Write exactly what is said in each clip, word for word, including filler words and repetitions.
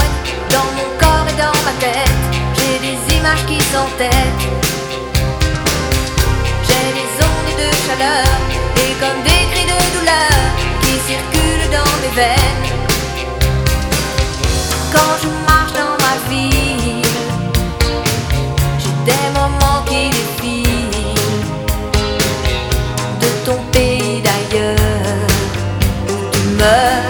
promène dans mon corps et dans ma tête. J'ai des images qui s'entêtent. J'ai des ondes de chaleur et comme des cris de douleur qui circulent dans mes veines. Quand je marche dans ma ville, j'ai des moments qui défilent de ton pays d'ailleurs où tu meurs.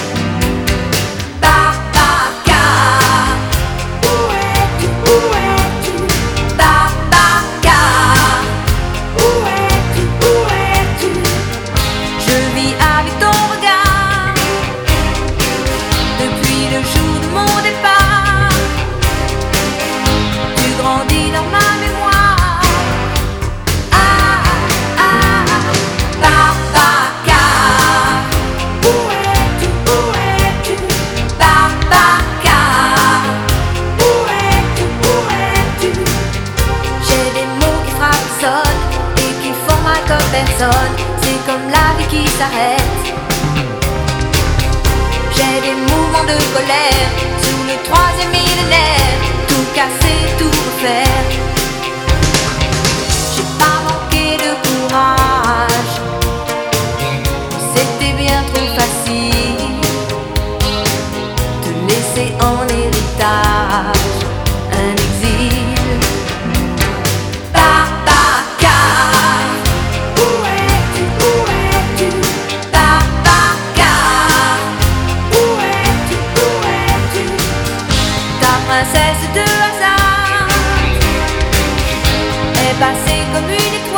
C'est comme la vie qui s'arrête. J'ai des mouvements de colère sous le troisième millénaire. Tout casser, tout refaire. J'ai pas manqué de courage. C'était bien trop facile de laisser en héritage un exil. Princesse de hasard est passée comme une étoile.